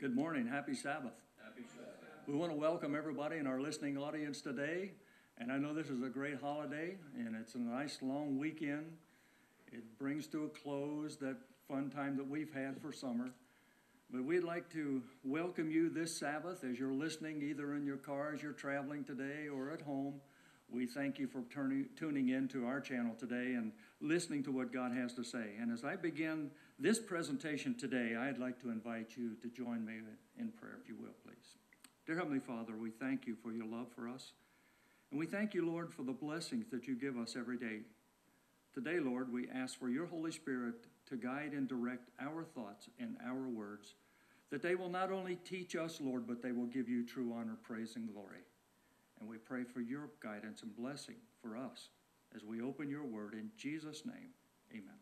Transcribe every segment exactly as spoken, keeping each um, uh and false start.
Good morning. Happy Sabbath. Happy Sabbath. We want to welcome everybody in our listening audience today. And I know this is a great holiday, and it's a nice long weekend. It brings to a close that fun time that we've had for summer. But we'd like to welcome you this Sabbath as you're listening, either in your car as you're traveling today or at home. We thank you for turning, tuning in to our channel today and listening to what God has to say. And as I begin this presentation today, I'd like to invite you to join me in prayer, if you will, please. Dear Heavenly Father, we thank you for your love for us. And we thank you, Lord, for the blessings that you give us every day. Today, Lord, we ask for your Holy Spirit to guide and direct our thoughts and our words, that they will not only teach us, Lord, but they will give you true honor, praise, and glory. And we pray for your guidance and blessing for us as we open your word in Jesus' name. Amen.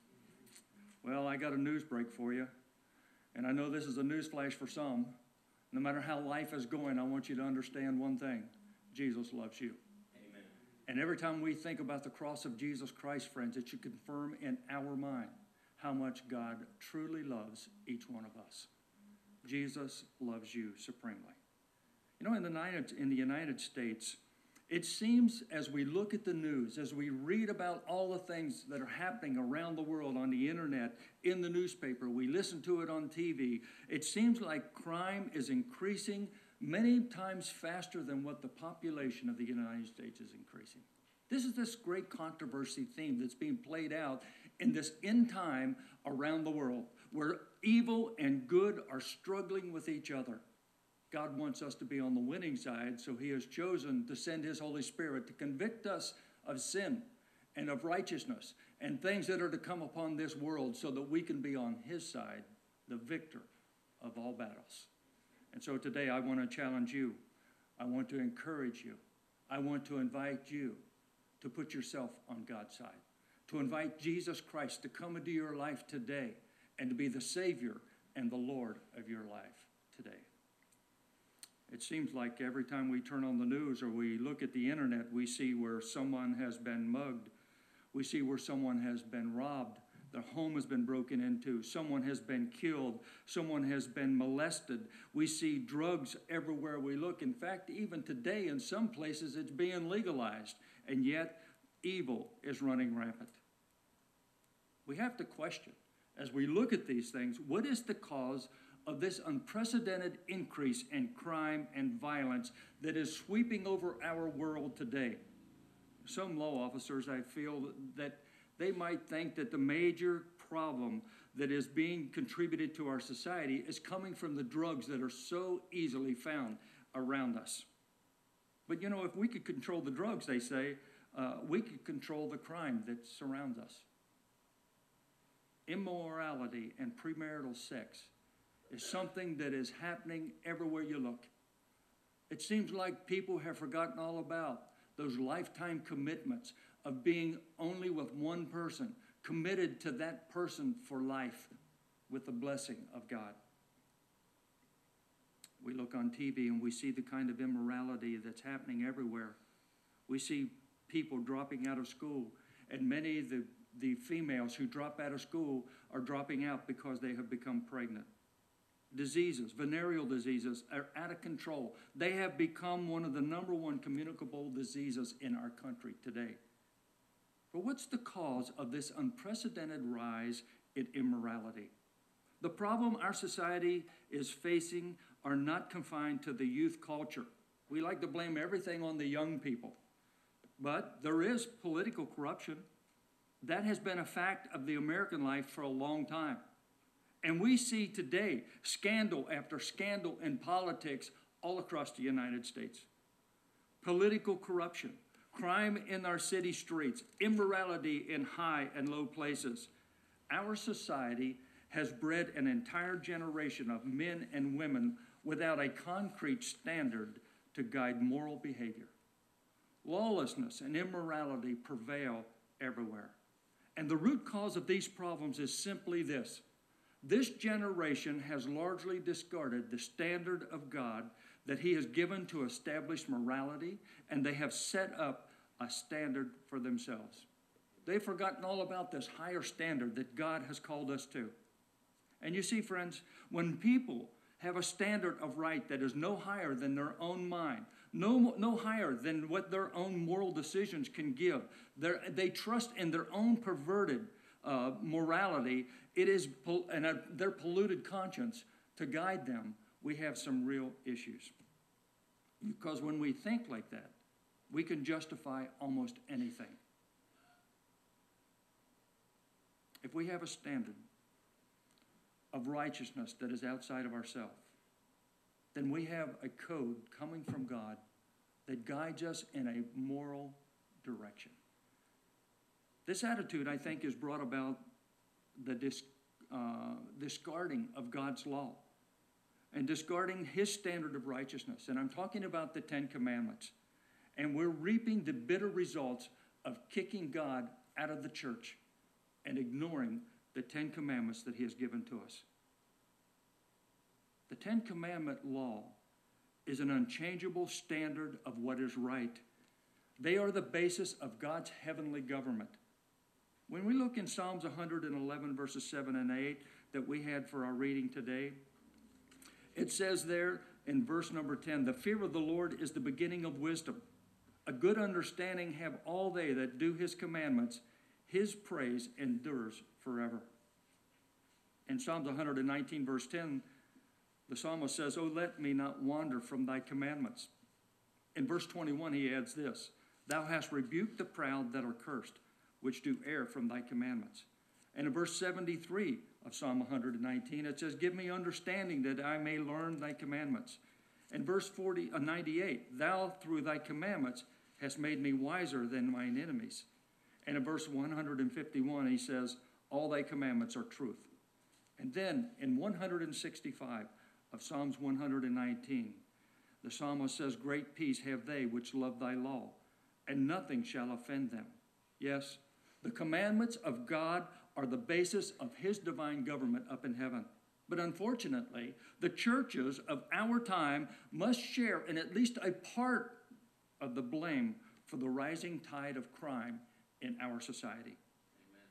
Well, I got a news break for you. And I know this is a news flash for some. No matter how life is going, I want you to understand one thing. Jesus loves you. Amen. And every time we think about the cross of Jesus Christ, friends, it should confirm in our mind how much God truly loves each one of us. Jesus loves you supremely. You know, in the United, in the United States, it seems as we look at the news, as we read about all the things that are happening around the world on the internet, in the newspaper, we listen to it on T V, it seems like crime is increasing many times faster than what the population of the United States is increasing. This is this great controversy theme that's being played out in this end time around the world, where evil and good are struggling with each other. God wants us to be on the winning side, so he has chosen to send his Holy Spirit to convict us of sin and of righteousness and things that are to come upon this world so that we can be on his side, the victor of all battles. And so today I want to challenge you. I want to encourage you. I want to invite you to put yourself on God's side, to invite Jesus Christ to come into your life today and to be the Savior and the Lord of your life today. It seems like every time we turn on the news or we look at the internet, we see where someone has been mugged. We see where someone has been robbed. Their home has been broken into. Someone has been killed. Someone has been molested. We see drugs everywhere we look. In fact, even today in some places it's being legalized, and yet evil is running rampant. We have to question, as we look at these things, what is the cause of this unprecedented increase in crime and violence that is sweeping over our world today? Some law officers, I feel that they might think that the major problem that is being contributed to our society is coming from the drugs that are so easily found around us. But you know, if we could control the drugs, they say, uh, we could control the crime that surrounds us. Immorality and premarital sex is something that is happening everywhere you look. It seems like people have forgotten all about those lifetime commitments of being only with one person, committed to that person for life with the blessing of God. We look on T V and we see the kind of immorality that's happening everywhere. We see people dropping out of school, and many of the, the females who drop out of school are dropping out because they have become pregnant. Diseases, venereal diseases are out of control. They have become one of the number one communicable diseases in our country today. But what's the cause of this unprecedented rise in immorality? The problem our society is facing are not confined to the youth culture. We like to blame everything on the young people. But there is political corruption. That has been a fact of the American life for a long time. And we see today scandal after scandal in politics all across the United States. Political corruption, crime in our city streets, immorality in high and low places. Our society has bred an entire generation of men and women without a concrete standard to guide moral behavior. Lawlessness and immorality prevail everywhere. And the root cause of these problems is simply this. This generation has largely discarded the standard of God that he has given to establish morality, and they have set up a standard for themselves. They've forgotten all about this higher standard that God has called us to. And you see, friends, when people have a standard of right that is no higher than their own mind, no, no higher than what their own moral decisions can give. They're, they trust in their own perverted uh, morality. It is and uh, their polluted conscience to guide them. We have some real issues. Because when we think like that, we can justify almost anything. If we have a standard of righteousness that is outside of ourselves, then we have a code coming from God that guides us in a moral direction. This attitude, I think, is brought about the dis, uh, discarding of God's law and discarding his standard of righteousness. And I'm talking about the Ten Commandments. And we're reaping the bitter results of kicking God out of the church and ignoring the Ten Commandments that he has given to us. The Ten Commandment law is an unchangeable standard of what is right. They are the basis of God's heavenly government. When we look in Psalms one hundred eleven, verses seven and eight that we had for our reading today, it says there in verse number ten, the fear of the Lord is the beginning of wisdom. A good understanding have all they that do his commandments. His praise endures forever. In Psalms one hundred nineteen, verse ten, the psalmist says, oh, let me not wander from thy commandments. In verse twenty-one, he adds this, thou hast rebuked the proud that are cursed, which do err from thy commandments. And in verse seventy-three of Psalm one hundred nineteen, it says, give me understanding that I may learn thy commandments. In verse forty, uh, ninety-eight, thou through thy commandments hast made me wiser than mine enemies. And in verse one hundred fifty-one, he says, all thy commandments are truth. And then in one hundred sixty-five of Psalms one hundred nineteen, the psalmist says, great peace have they which love thy law, and nothing shall offend them. Yes, the commandments of God are the basis of his divine government up in heaven. But unfortunately, the churches of our time must share in at least a part of the blame for the rising tide of crime in our society. Amen.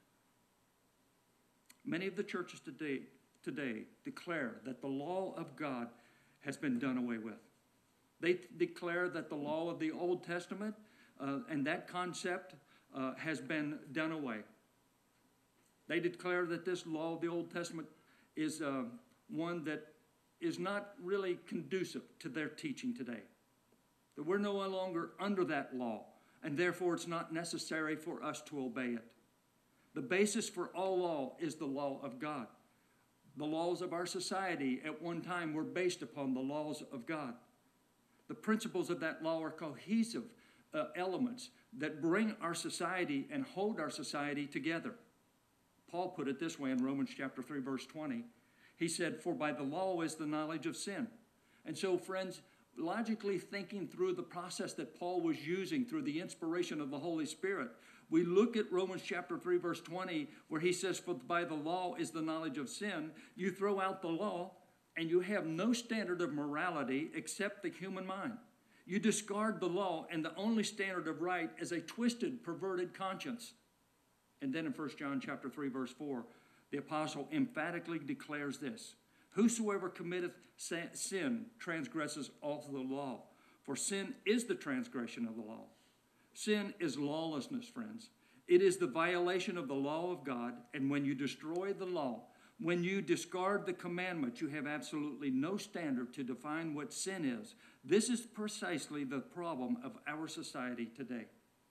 Many of the churches today, today declare that the law of God has been done away with. They declare that the law of the Old Testament uh, and that concept uh, has been done away. They declare that this law of the Old Testament is uh, one that is not really conducive to their teaching today. That we're no longer under that law, and therefore it's not necessary for us to obey it. The basis for all law is the law of God. The laws of our society at one time were based upon the laws of God. The principles of that law are cohesive uh, elements that bring our society and hold our society together. Paul put it this way in Romans chapter three, verse twenty. He said, for by the law is the knowledge of sin. And so, friends, logically thinking through the process that Paul was using through the inspiration of the Holy Spirit, we look at Romans chapter three, verse twenty, where he says, for by the law is the knowledge of sin. You throw out the law, and you have no standard of morality except the human mind. You discard the law, and the only standard of right is a twisted, perverted conscience. And then in First John chapter three, verse four, the apostle emphatically declares this, whosoever committeth sin transgresses also the law, for sin is the transgression of the law. Sin is lawlessness, friends. It is the violation of the law of God, and when you destroy the law, when you discard the commandment, you have absolutely no standard to define what sin is. This is precisely the problem of our society today.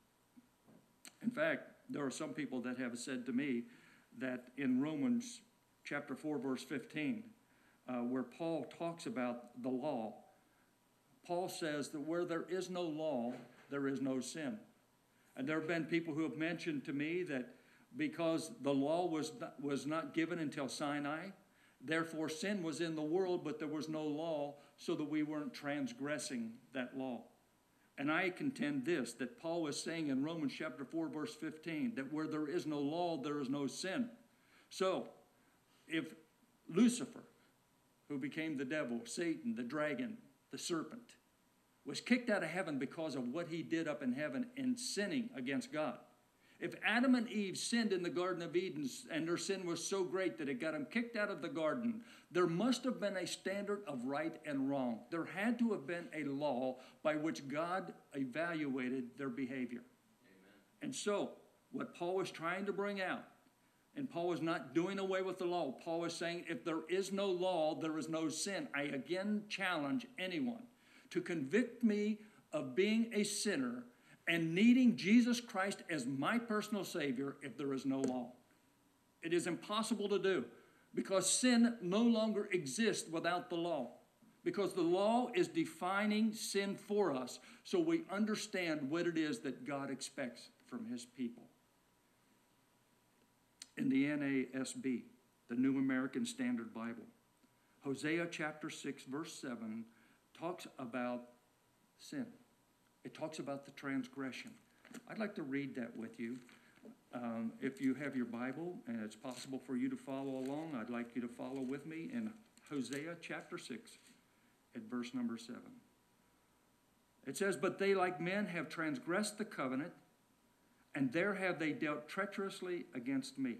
In fact, there are some people that have said to me that in Romans chapter four, verse fifteen, uh, where Paul talks about the law, Paul says that where there is no law, there is no sin. And there have been people who have mentioned to me that because the law was not, was not given until Sinai, therefore sin was in the world, but there was no law, so that we weren't transgressing that law. And I contend this, that Paul is saying in Romans chapter four, verse fifteen, that where there is no law, there is no sin. So, if Lucifer, who became the devil, Satan, the dragon, the serpent, was kicked out of heaven because of what he did up in heaven in sinning against God, If Adam and Eve sinned in the Garden of Eden and their sin was so great that it got them kicked out of the garden, there must have been a standard of right and wrong. There had to have been a law by which God evaluated their behavior. Amen. And so, what Paul was trying to bring out, and Paul was not doing away with the law. Paul was saying, if there is no law, there is no sin. I again challenge anyone to convict me of being a sinner and needing Jesus Christ as my personal Savior if there is no law. It is impossible to do because sin no longer exists without the law. Because the law is defining sin for us so we understand what it is that God expects from his people. In the N A S B, the New American Standard Bible, Hosea chapter six, verse seven, talks about sin. It talks about the transgression. I'd like to read that with you. Um, if you have your Bible and it's possible for you to follow along, I'd like you to follow with me in Hosea chapter six at verse number seven. It says, "But they like men have transgressed the covenant, and there have they dealt treacherously against me."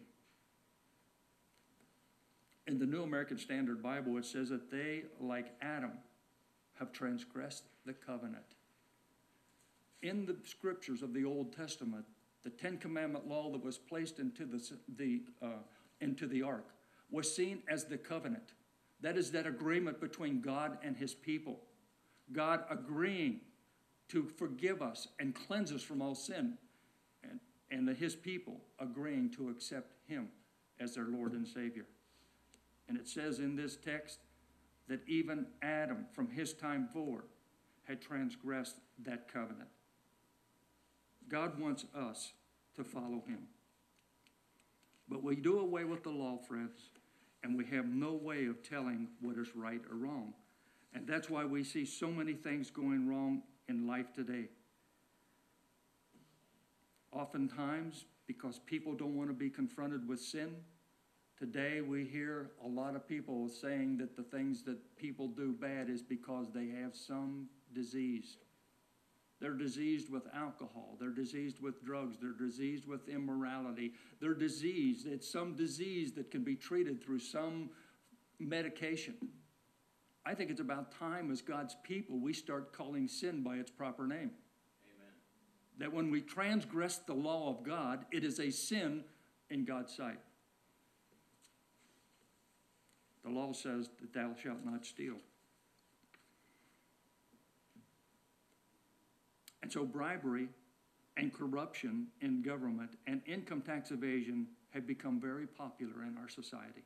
In the New American Standard Bible, it says that they, like Adam, have transgressed the covenant. In the scriptures of the Old Testament, the Ten Commandment law that was placed into the, the, uh, into the ark was seen as the covenant. That is that agreement between God and his people. God agreeing to forgive us and cleanse us from all sin. And, and the, his people agreeing to accept him as their Lord and Savior. And it says in this text that even Adam, from his time forward, had transgressed that covenant. God wants us to follow him. But we do away with the law, friends, and we have no way of telling what is right or wrong. And that's why we see so many things going wrong in life today. Oftentimes, because people don't want to be confronted with sin, today we hear a lot of people saying that the things that people do bad is because they have some disease. They're diseased with alcohol. They're diseased with drugs. They're diseased with immorality. They're diseased. It's some disease that can be treated through some medication. I think it's about time as God's people we start calling sin by its proper name. Amen. That when we transgress the law of God, it is a sin in God's sight. The law says that thou shalt not steal. And so bribery and corruption in government and income tax evasion have become very popular in our society.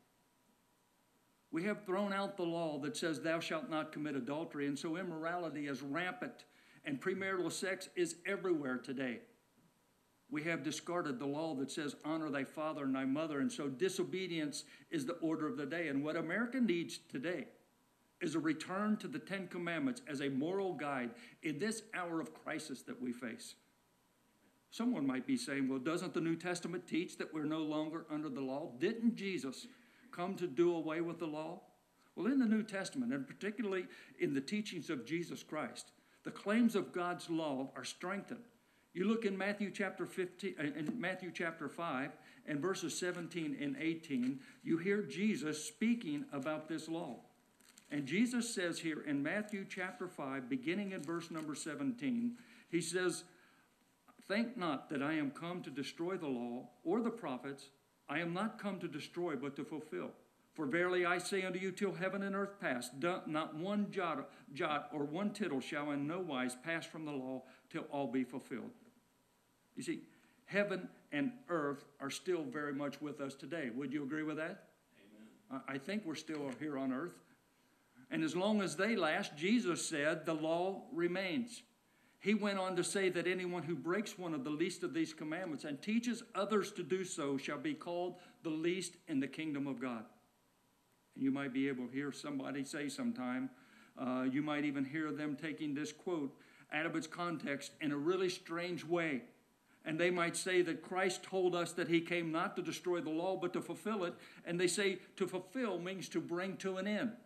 We have thrown out the law that says thou shalt not commit adultery, and so immorality is rampant and premarital sex is everywhere today. We have discarded the law that says honor thy father and thy mother, and so disobedience is the order of the day. And what America needs today is a return to the Ten Commandments as a moral guide in this hour of crisis that we face. Someone might be saying, well, doesn't the New Testament teach that we're no longer under the law? Didn't Jesus come to do away with the law? Well, in the New Testament, and particularly in the teachings of Jesus Christ, the claims of God's law are strengthened. You look in Matthew chapter fifteen, in Matthew chapter five, and verses seventeen and eighteen, you hear Jesus speaking about this law. And Jesus says here in Matthew chapter five, beginning in verse number seventeen, he says, "Think not that I am come to destroy the law or the prophets. I am not come to destroy, but to fulfill. For verily I say unto you, till heaven and earth pass, not one jot, jot or one tittle shall in no wise pass from the law till all be fulfilled." You see, heaven and earth are still very much with us today. Would you agree with that? Amen. I think we're still here on earth. And as long as they last, Jesus said, the law remains. He went on to say that anyone who breaks one of the least of these commandments and teaches others to do so shall be called the least in the kingdom of God. And you might be able to hear somebody say sometime, uh, you might even hear them taking this quote out of its context in a really strange way. And they might say that Christ told us that he came not to destroy the law, but to fulfill it. And they say to fulfill means to bring to an end.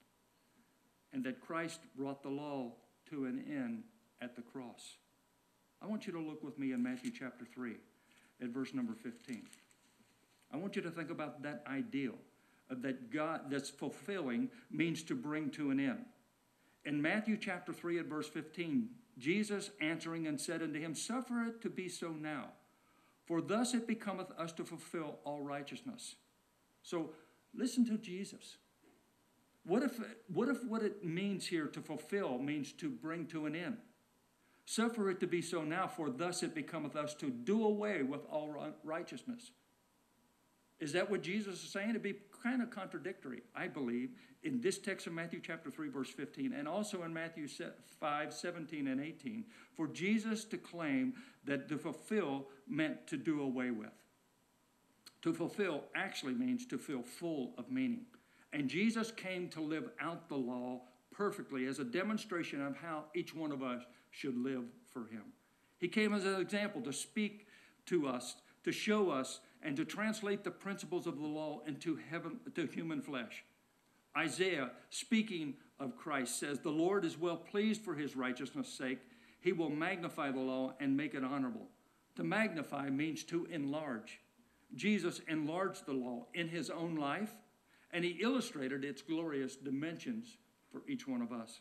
And that Christ brought the law to an end at the cross. I want you to look with me in Matthew chapter three at verse number fifteen. I want you to think about that ideal of that God that's fulfilling means to bring to an end. In Matthew chapter three at verse fifteen, Jesus answering and said unto him, suffer it to be so now, for thus it becometh us to fulfill all righteousness. So listen to Jesus. What if, what if what it means here to fulfill means to bring to an end? Suffer it to be so now, for thus it becometh us to do away with all righteousness. Is that what Jesus is saying? It'd be kind of contradictory, I believe, in this text of Matthew chapter three, verse fifteen, and also in Matthew five, seventeen, and eighteen, for Jesus to claim that to fulfill meant to do away with. To fulfill actually means to feel full of meaning. And Jesus came to live out the law perfectly as a demonstration of how each one of us should live for him. He came as an example to speak to us, to show us, and to translate the principles of the law into heaven, to human flesh. Isaiah, speaking of Christ, says, the Lord is well pleased for his righteousness' sake. He will magnify the law and make it honorable. To magnify means to enlarge. Jesus enlarged the law in his own life, and he illustrated its glorious dimensions for each one of us.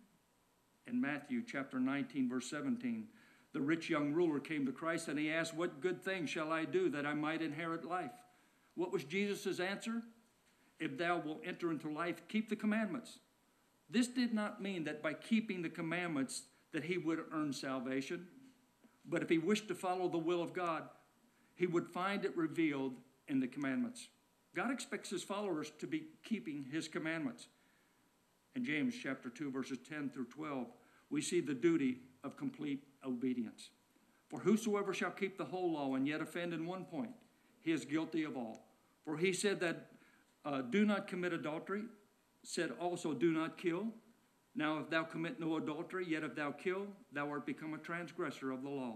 In Matthew chapter nineteen, verse seventeen, the rich young ruler came to Christ and he asked, what good thing shall I do that I might inherit life? What was Jesus' answer? If thou wilt enter into life, keep the commandments. This did not mean that by keeping the commandments that he would earn salvation, but if he wished to follow the will of God, he would find it revealed in the commandments. God expects his followers to be keeping his commandments. In James chapter two, verses ten through twelve, we see the duty of complete obedience. For whosoever shall keep the whole law and yet offend in one point, he is guilty of all. For he said that uh, do not commit adultery, said also do not kill. Now if thou commit no adultery, yet if thou kill, thou art become a transgressor of the law.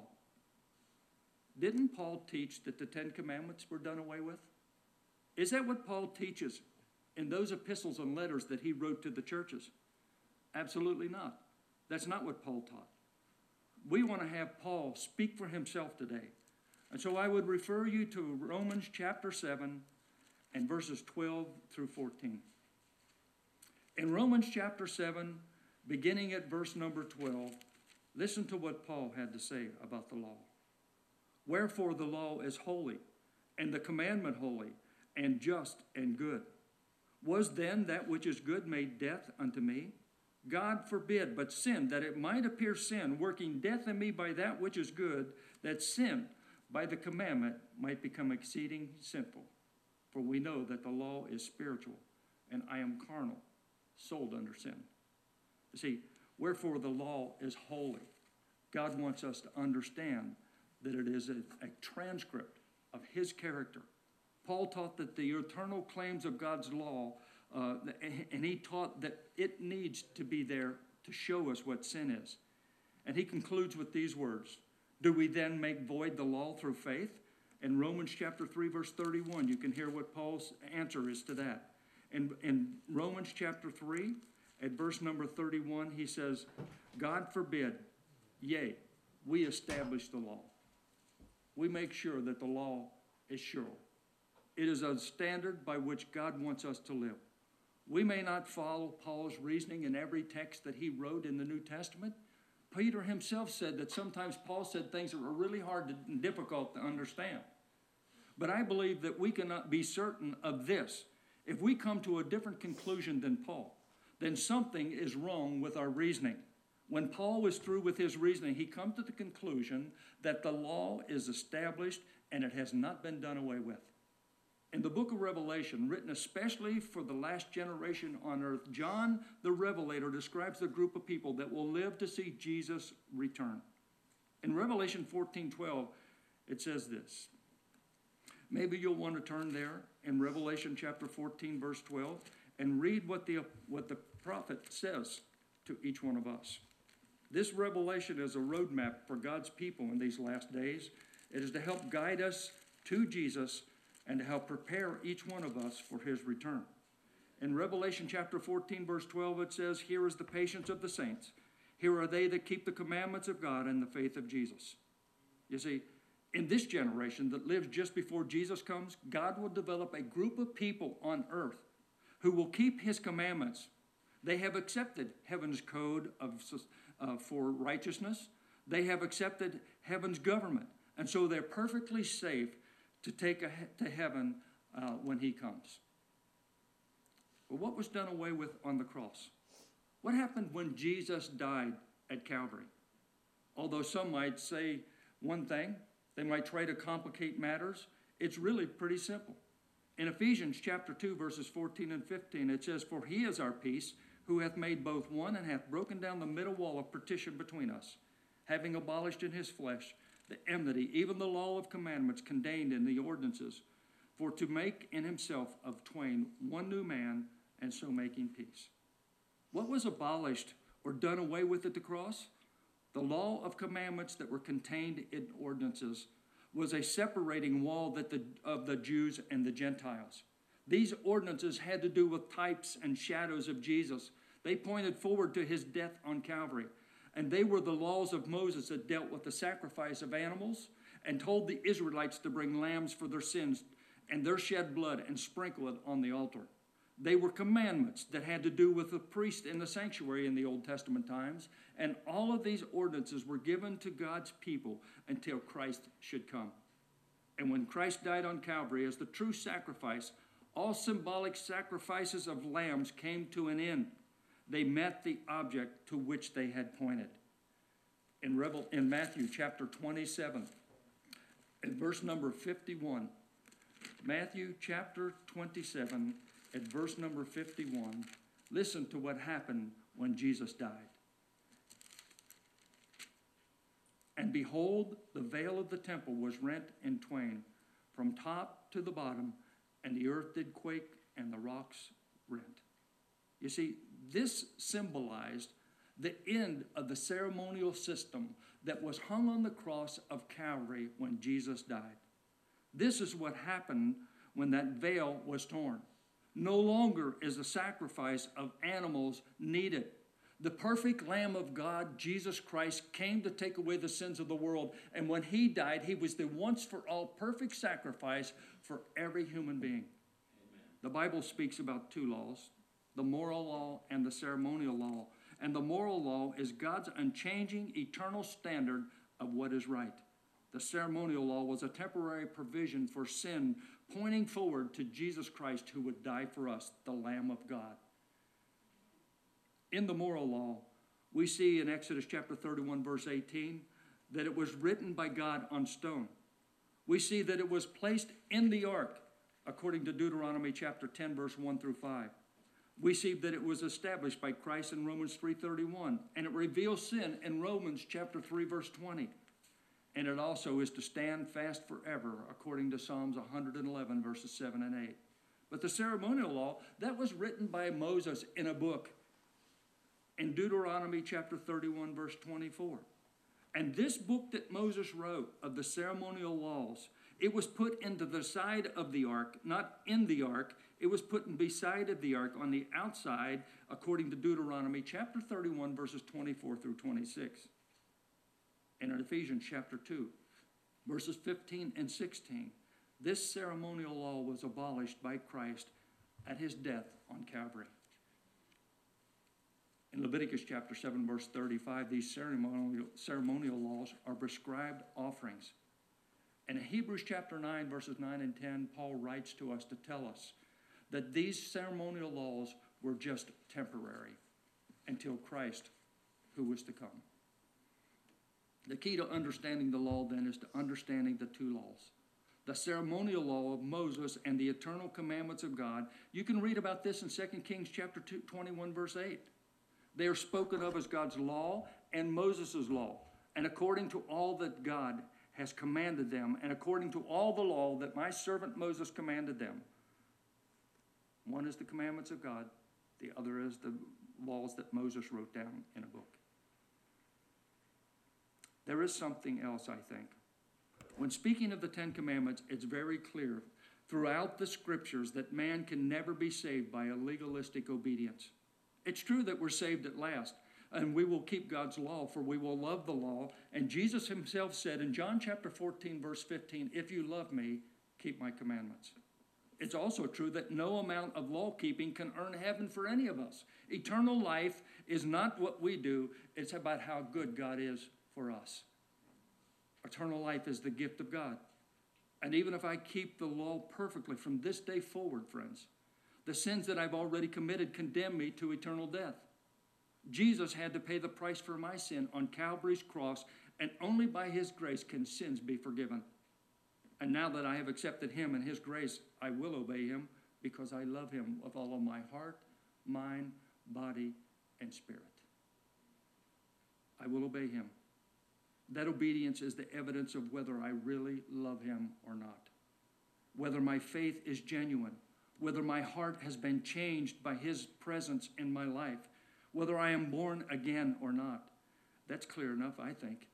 Didn't Paul teach that the Ten Commandments were done away with? Is that what Paul teaches in those epistles and letters that he wrote to the churches? Absolutely not. That's not what Paul taught. We want to have Paul speak for himself today. And so I would refer you to Romans chapter seven and verses twelve through fourteen. In Romans chapter seven, beginning at verse number twelve, listen to what Paul had to say about the law. Wherefore the law is holy, and the commandment holy, and just and good. Was then that which is good made death unto me? God forbid, but sin, that it might appear sin, working death in me by that which is good, that sin by the commandment might become exceeding sinful. For we know that the law is spiritual, and I am carnal, sold under sin. You see, wherefore the law is holy. God wants us to understand that it is a, a transcript of his character. Paul taught that the eternal claims of God's law, uh, and he taught that it needs to be there to show us what sin is. And he concludes with these words, do we then make void the law through faith? In Romans chapter three, verse thirty-one, you can hear what Paul's answer is to that. In, in Romans chapter three, at verse number thirty-one, he says, God forbid, yea, we establish the law. We make sure that the law is sure. It is a standard by which God wants us to live. We may not follow Paul's reasoning in every text that he wrote in the New Testament. Peter himself said that sometimes Paul said things that were really hard and difficult to understand. But I believe that we cannot be certain of this. If we come to a different conclusion than Paul, then something is wrong with our reasoning. When Paul was through with his reasoning, he come to the conclusion that the law is established and it has not been done away with. In the book of Revelation, written especially for the last generation on earth, John the Revelator describes the group of people that will live to see Jesus return. In Revelation fourteen twelve, it says this. Maybe you'll want to turn there in Revelation chapter fourteen, verse twelve, and read what the, what the prophet says to each one of us. This revelation is a roadmap for God's people in these last days. It is to help guide us to Jesus and to help prepare each one of us for his return. In Revelation chapter fourteen, verse twelve, it says, here is the patience of the saints. Here are they that keep the commandments of God and the faith of Jesus. You see, in this generation that lives just before Jesus comes, God will develop a group of people on earth who will keep his commandments. They have accepted heaven's code of, uh, for righteousness. They have accepted heaven's government. And so they're perfectly safe to take a, to heaven uh, when he comes. But what was done away with on the cross? What happened when Jesus died at Calvary? Although some might say one thing, they might try to complicate matters, it's really pretty simple. In Ephesians chapter two, verses fourteen and fifteen, it says, "For he is our peace, who hath made both one, and hath broken down the middle wall of partition between us, having abolished in his flesh the enmity, even the law of commandments contained in the ordinances, for to make in himself of twain one new man, and so making peace." What was abolished or done away with at the cross? The law of commandments that were contained in ordinances was a separating wall that the, of the Jews and the Gentiles. These ordinances had to do with types and shadows of Jesus. They pointed forward to his death on Calvary. And they were the laws of Moses that dealt with the sacrifice of animals and told the Israelites to bring lambs for their sins and their shed blood and sprinkle it on the altar. They were commandments that had to do with the priest in the sanctuary in the Old Testament times. And all of these ordinances were given to God's people until Christ should come. And when Christ died on Calvary as the true sacrifice, all symbolic sacrifices of lambs came to an end. They met the object to which they had pointed. In, Revel, in Matthew chapter twenty-seven, in verse number fifty-one, Matthew chapter twenty-seven, at verse number fifty-one, listen to what happened when Jesus died. "And behold, the veil of the temple was rent in twain, from top to the bottom, and the earth did quake, and the rocks rent." You see, this symbolized the end of the ceremonial system that was hung on the cross of Calvary when Jesus died. This is what happened when that veil was torn. No longer is the sacrifice of animals needed. The perfect Lamb of God, Jesus Christ, came to take away the sins of the world. And when he died, he was the once-for-all perfect sacrifice for every human being. Amen. The Bible speaks about two laws, the moral law and the ceremonial law. And the moral law is God's unchanging, eternal standard of what is right. The ceremonial law was a temporary provision for sin, pointing forward to Jesus Christ, who would die for us, the Lamb of God. In the moral law, we see in Exodus chapter thirty-one, verse eighteen, that it was written by God on stone. We see that it was placed in the ark, according to Deuteronomy chapter ten, verse one through five. We see that it was established by Christ in Romans three thirty-one, and it reveals sin in Romans chapter three, verse twenty. And it also is to stand fast forever, according to Psalms one eleven, verses seven and eight. But the ceremonial law, that was written by Moses in a book in Deuteronomy chapter thirty-one, verse twenty-four. And this book that Moses wrote of the ceremonial laws, it was put into the side of the ark, not in the ark. It was put in beside of the ark on the outside, according to Deuteronomy chapter thirty-one, verses twenty-four through twenty-six. And in Ephesians chapter two, verses fifteen and sixteen, this ceremonial law was abolished by Christ at his death on Calvary. In Leviticus chapter seven, verse thirty-five, these ceremonial, ceremonial laws are prescribed offerings. And in Hebrews chapter nine, verses nine and ten, Paul writes to us to tell us that these ceremonial laws were just temporary until Christ, who was to come. The key to understanding the law, then, is to understanding the two laws. The ceremonial law of Moses and the eternal commandments of God. You can read about this in Second Kings chapter two, twenty-one, verse eight. They are spoken of as God's law and Moses' law. And according to all that God has commanded them, and according to all the law that my servant Moses commanded them. One is the commandments of God. The other is the laws that Moses wrote down in a book. There is something else, I think. When speaking of the Ten Commandments, it's very clear throughout the scriptures that man can never be saved by a legalistic obedience. It's true that we're saved at last, And we will keep God's law, for we will love the law. And Jesus himself said in John chapter fourteen, verse fifteen, if you love me, keep my commandments. It's also true that no amount of law keeping can earn heaven for any of us. Eternal life is not what we do. It's about how good God is for us. Eternal life is the gift of God. And even if I keep the law perfectly from this day forward, friends, the sins that I've already committed condemn me to eternal death. Jesus had to pay the price for my sin on Calvary's cross, and only by his grace can sins be forgiven. And now that I have accepted him and his grace, I will obey him because I love him with all of my heart, mind, body, and spirit. I will obey him. That obedience is the evidence of whether I really love him or not, whether my faith is genuine, whether my heart has been changed by his presence in my life, whether I am born again or not. That's clear enough, I think.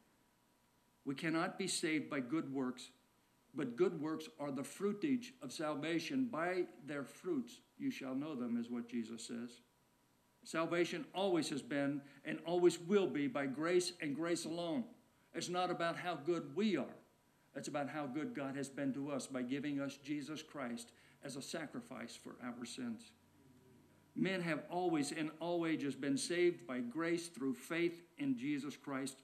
We cannot be saved by good works, but good works are the fruitage of salvation. By their fruits you shall know them, is what Jesus says. Salvation always has been and always will be by grace and grace alone. It's not about how good we are. It's about how good God has been to us by giving us Jesus Christ as a sacrifice for our sins. Men have always in all ages been saved by grace through faith in Jesus Christ.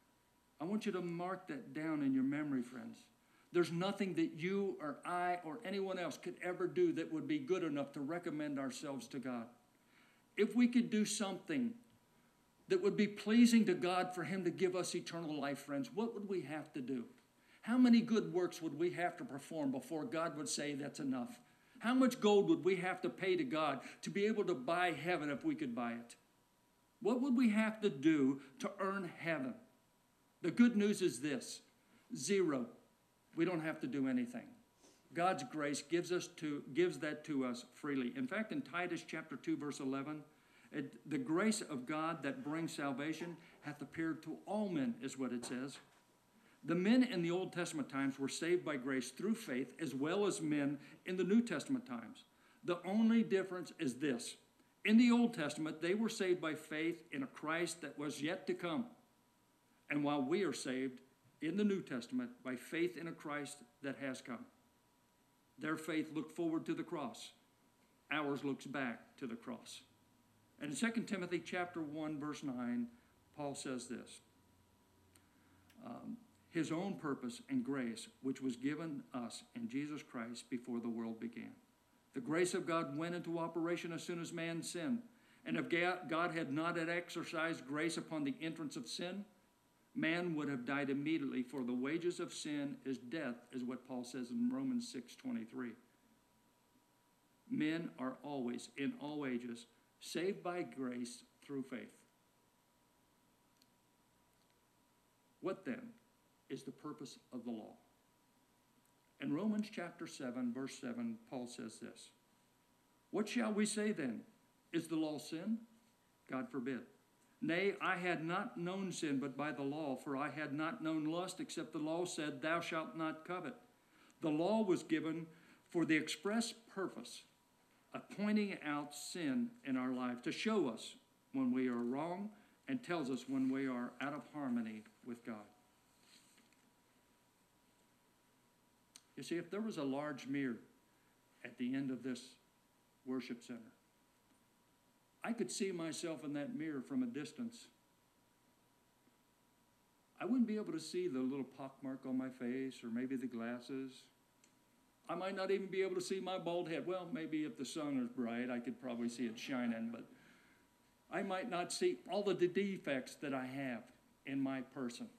I want you to mark that down in your memory, friends. There's nothing that you or I or anyone else could ever do that would be good enough to recommend ourselves to God. If we could do something that would be pleasing to God for him to give us eternal life, friends, what would we have to do? How many good works would we have to perform before God would say that's enough? How much gold would we have to pay to God to be able to buy heaven if we could buy it? What would we have to do to earn heaven? The good news is this: zero. We don't have to do anything. God's grace gives us to gives that to us freely. In fact, in Titus chapter two, verse eleven, it, the grace of God that brings salvation hath appeared to all men, is what it says. The men in the Old Testament times were saved by grace through faith, as well as men in the New Testament times. The only difference is this: in the Old Testament, they were saved by faith in a Christ that was yet to come. And while we are saved in the New Testament by faith in a Christ that has come. Their faith looked forward to the cross. Ours looks back to the cross. And in Second Timothy chapter one, verse nine, Paul says this: um, his own purpose and grace, which was given us in Jesus Christ before the world began. The grace of God went into operation as soon as man sinned. And if God had not had exercised grace upon the entrance of sin, man would have died immediately, for the wages of sin is death, is what Paul says in Romans six twenty-three. Men are always, in all ages, saved by grace through faith. What then is the purpose of the law? In Romans chapter seven, verse seven, Paul says this: what shall we say then? Is the law sin? God forbid. Nay, I had not known sin but by the law, for I had not known lust, except the law said, thou shalt not covet. The law was given for the express purpose of pointing out sin in our life, to show us when we are wrong and tells us when we are out of harmony with God. You see, if there was a large mirror at the end of this worship center, I could see myself in that mirror from a distance. I wouldn't be able to see the little pockmark on my face or maybe the glasses. I might not even be able to see my bald head. Well, maybe if the sun is bright, I could probably see it shining, but I might not see all of the defects that I have in my person.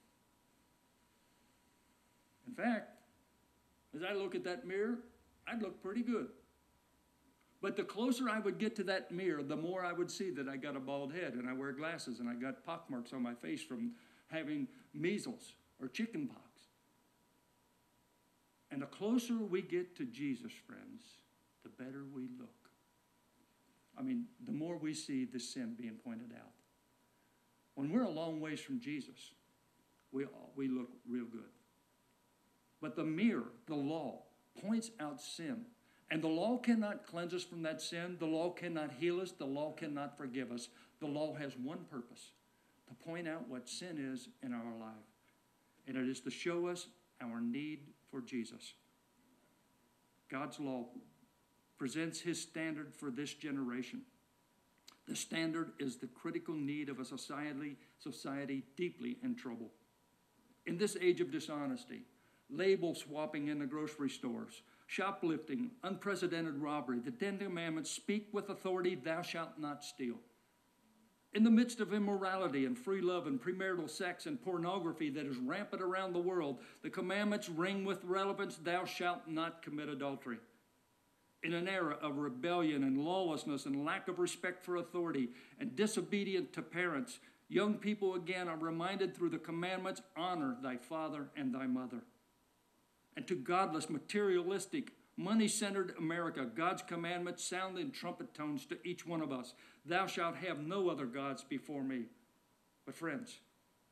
In fact, as I look at that mirror, I'd look pretty good. But the closer I would get to that mirror, the more I would see that I got a bald head and I wear glasses and I got pockmarks on my face from having measles or chicken pox. And the closer we get to Jesus, friends, the better we look. I mean, the more we see the sin being pointed out. When we're a long ways from Jesus, we, we look real good. But the mirror, the law, points out sin And the law cannot cleanse us from that sin. The law cannot heal us. The law cannot forgive us. The law has one purpose, to point out what sin is in our life. And it is to show us our need for Jesus. God's law presents his standard for this generation. The standard is the critical need of a society, society deeply in trouble. In this age of dishonesty, label swapping in the grocery stores, shoplifting, unprecedented robbery, the Ten Commandments speak with authority, thou shalt not steal. In the midst of immorality and free love and premarital sex and pornography that is rampant around the world, the commandments ring with relevance, thou shalt not commit adultery. In an era of rebellion and lawlessness and lack of respect for authority and disobedient to parents, young people again are reminded through the commandments, honor thy father and thy mother. And to godless, materialistic, money-centered America, God's commandments sound in trumpet tones to each one of us. Thou shalt have no other gods before me. But friends,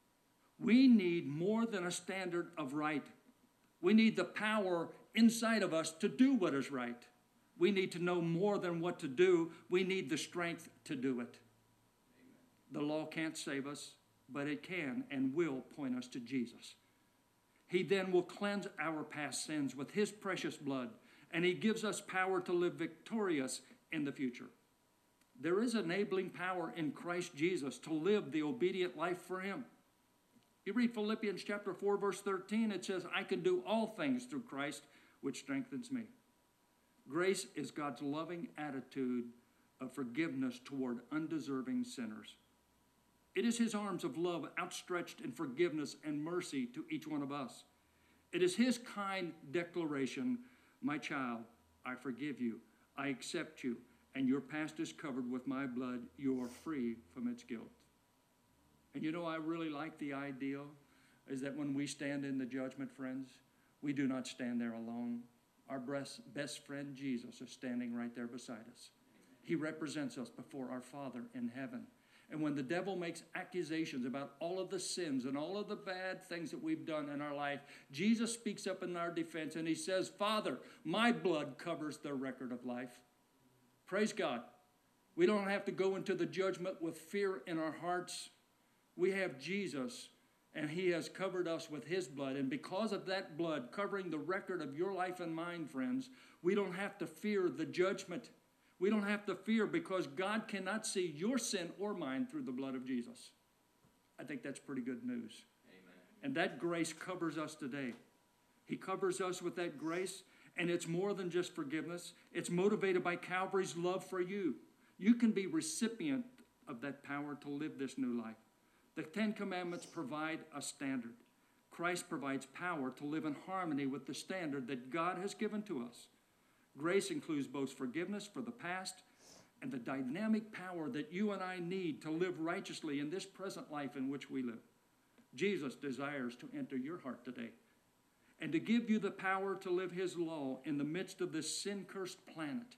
we need more than a standard of right. We need the power inside of us to do what is right. We need to know more than what to do. We need the strength to do it. Amen. The law can't save us, but it can and will point us to Jesus. He then will cleanse our past sins with his precious blood, and he gives us power to live victorious in the future. There is enabling power in Christ Jesus to live the obedient life for him. You read Philippians chapter four, verse thirteen, it says, I can do all things through Christ, which strengthens me. Grace is God's loving attitude of forgiveness toward undeserving sinners. It is his arms of love outstretched in forgiveness and mercy to each one of us. It is his kind declaration, my child, I forgive you, I accept you, and your past is covered with my blood. You are free from its guilt. And you know, I really like the idea is that when we stand in the judgment, friends, we do not stand there alone. Our best friend, Jesus, is standing right there beside us. He represents us before our Father in heaven. And when the devil makes accusations about all of the sins and all of the bad things that we've done in our life, Jesus speaks up in our defense and he says, Father, my blood covers their record of life. Praise God. We don't have to go into the judgment with fear in our hearts. We have Jesus, and he has covered us with his blood. And because of that blood covering the record of your life and mine, friends, we don't have to fear the judgment. We don't have to fear because God cannot see your sin or mine through the blood of Jesus. I think that's pretty good news. Amen. And that grace covers us today. He covers us with that grace, and it's more than just forgiveness. It's motivated by Calvary's love for you. You can be recipient of that power to live this new life. The Ten Commandments provide a standard. Christ provides power to live in harmony with the standard that God has given to us. Grace includes both forgiveness for the past and the dynamic power that you and I need to live righteously in this present life in which we live. Jesus desires to enter your heart today and to give you the power to live his law in the midst of this sin-cursed planet.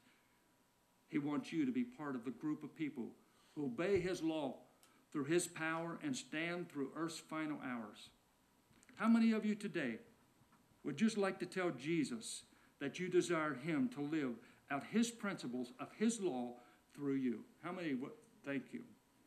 He wants you to be part of the group of people who obey his law through his power and stand through earth's final hours. How many of you today would just like to tell Jesus that you desire him to live out his principles of his law through you? How many, thank you.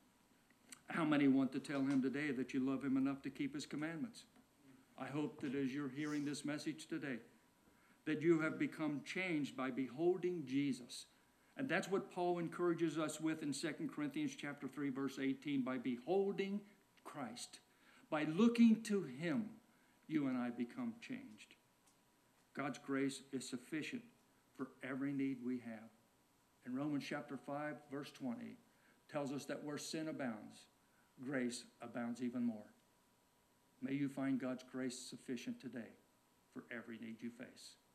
How many want to tell him today that you love him enough to keep his commandments? I hope that as you're hearing this message today, that you have become changed by beholding Jesus. And that's what Paul encourages us with in Second Corinthians chapter three, verse eighteen, by beholding Christ. By looking to him, you and I become changed. God's grace is sufficient for every need we have. And Romans chapter five, verse twenty tells us that where sin abounds, grace abounds even more. May you find God's grace sufficient today for every need you face.